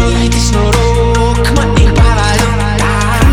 чует из рук моих поворотах.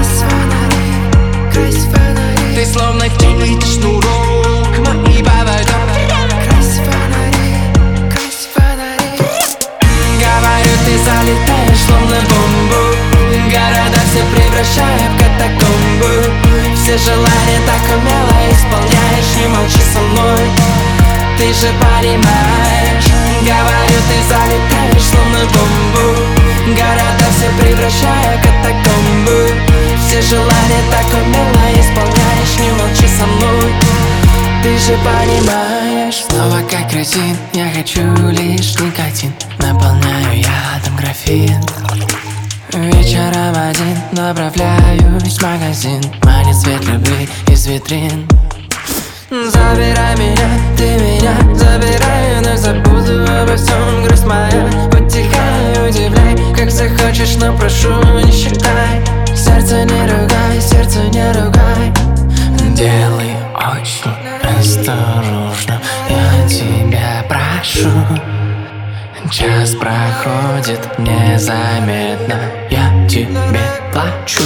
Красив фонари, Ты словно тянет шнурок моих поворотах. красив фонари. Говорю, ты залетаешь словно бомбу. Города все превращая в катакомбы. Все желания так умело исполняешь. Не молчи со мной, ты же понимаешь. Говорю, ты залетаешь словно бомбу. Города все превращая в катакомбы. Все желания так умело исполняешь. Не молчи со мной, ты же понимаешь. Снова как резин, я хочу лишь никотин. Наполняю ядом графин. Вечером один направляюсь в магазин. Манит свет любви из витрин. Забирай меня, ты меня забирай. Вновь забуду обо всем, грусть моя. Утихай, удивляй, как захочешь, но прошу, не считай. Сердце не ругай, сердце не ругай. Делай очень осторожно, я тебя прошу. Час проходит незаметно, я тебе плачу.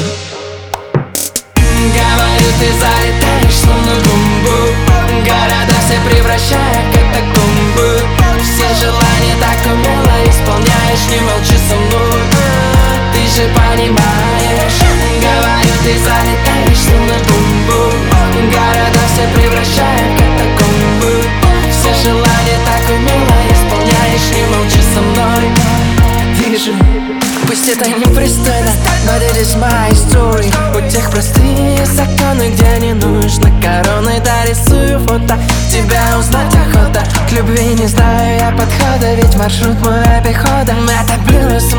Говорю, ты залетаешь словно бомбу. Города все превращая в катакомбы. Все желания так умело исполняешь. Не молчи со мной, ты же понимаешь. Говорю, ты залетаешь словно бомбу. Города все превращая в катакомбы. Все желания так умело исполняешь. Не молчи со мной. Вижу, пусть это непристойно, but it is my story. У тех простые законы, где не нужно короны. Да, рисую фото, тебя узнать охота. К любви не знаю я подхода, ведь маршрут мой обиходом. Это плюс